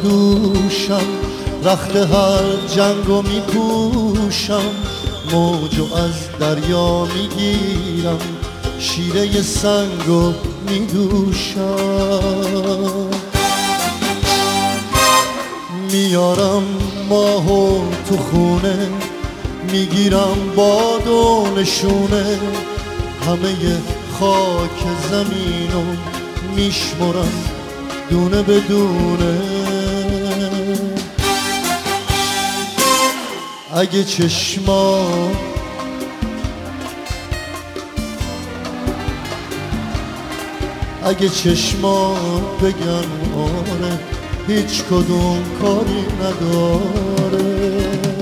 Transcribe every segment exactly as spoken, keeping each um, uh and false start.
دوشم، رخت هر جنگو میپوشم، موجو از دریا میگیرم، شیره سنگو میدوشم. میارم ماهو تو خونه، میگیرم باد و نشونه، همه خاک زمینو میشمرم دونه بدونه. اگه چشما اگه چشما بگن آره، هیچ کدوم کاری نداره.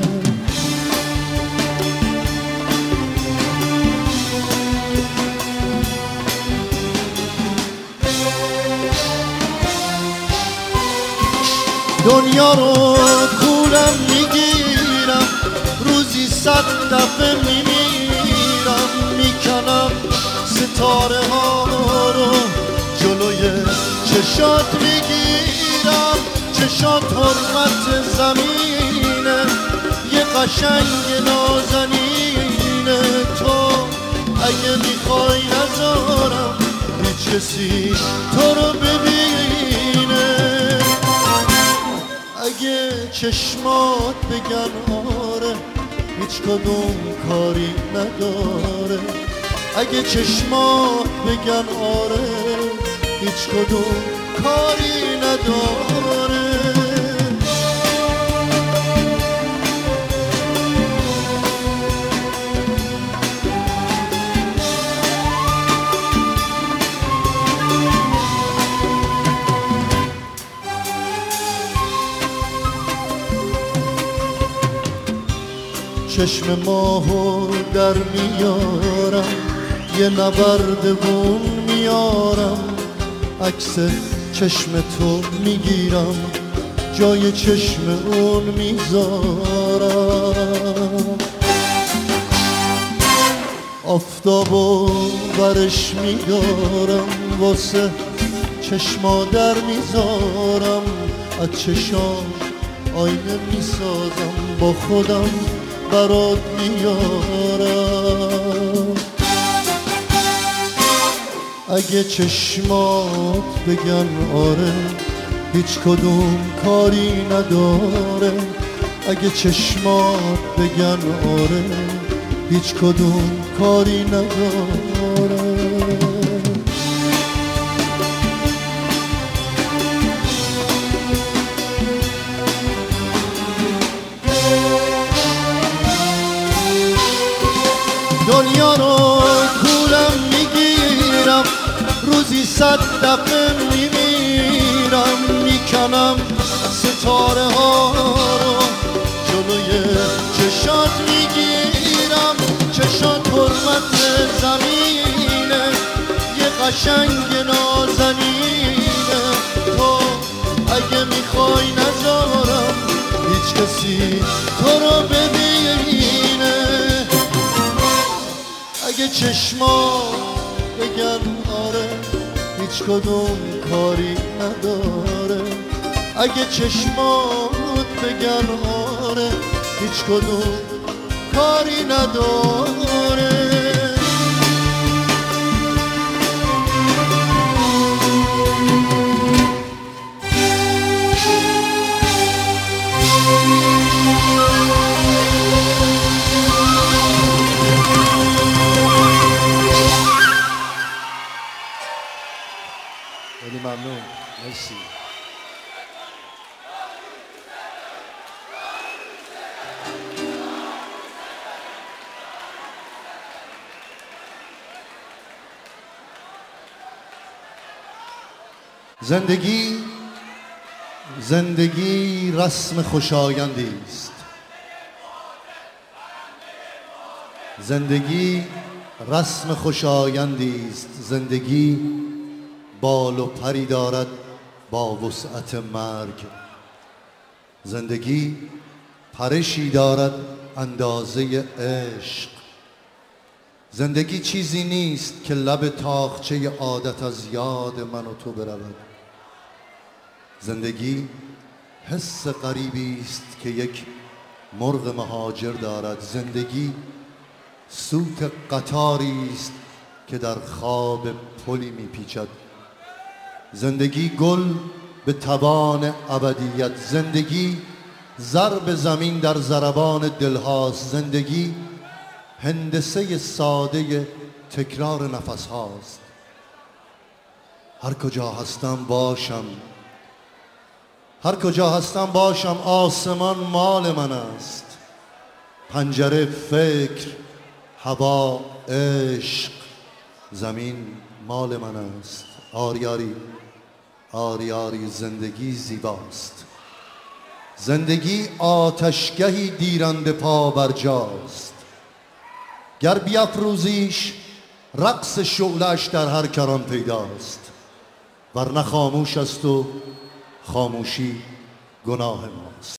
دنیا رو کولم میگیرم، روزی صد دفعه میمیرم، میکنم ستاره ها رو جلوی چشات میگیرم. چشات حرمت زمینه، یه قشنگ نازنینه. تو اگه میخوای نذارم هیچ کسی تو رو ببینه. اگه چشمات بگن آره، هیچ کدوم کاری نداره. اگه چشمات بگن آره، هیچ کدوم کاری نداره. چشم ماهو در میارم، یه نبرد بون میارم، عکس چشم تو میگیرم، جای چشم اون میذارم. آفتابو برش میدارم، واسه چشما در میذارم، از چشام آینه میسازم، با خودم برات میارم. اگه چشمات بگن آره، هیچ کدوم کاری نداره. اگه چشمات بگن آره، هیچ کدوم کاری نداره. دنیا رو کولم میگیرم، روزی صد دفعه میمیرم، میکنم ستاره ها رو جلوی چشات میگیرم. چشات حرمت زمینه، یه قشنگ نازنینه. تو اگه میخوای نذارم هیچ کسی تو رو ببینه. اگه چشما بگن آره، هیچ کدوم کاری نداره. اگه چشمات بگن آره، هیچ کدوم کاری نداره. خیلی ممنون. مرسی. زندگی زندگی رسم خوشایندی است. زندگی رسم خوشایندی است. زندگی بال و پری دارد با وسعت مرگ. زندگی پرشی دارد اندازه عشق. زندگی چیزی نیست که لب تاقچه عادت از یاد من و تو برود. زندگی حس غریبی است که یک مرغ مهاجر دارد. زندگی سوت قطاری است که در خواب پلی میپیچد. زندگی گل به توان ابدیت، زندگی ضرب زمین در ضربان دلهاست. زندگی هندسه ساده تکرار نفس هاست. هر کجا هستم باشم، هر کجا هستم باشم، آسمان مال من است. پنجره فکر، هوا عشق، زمین مال من است. آریاری آریاری زندگی زیباست. زندگی آتشگهی دیرنده پا بر جاست. گر بیفروزیش رقص شعله‌اش در هر کران پیداست. ورنه خاموش است و خاموشی گناه ماست.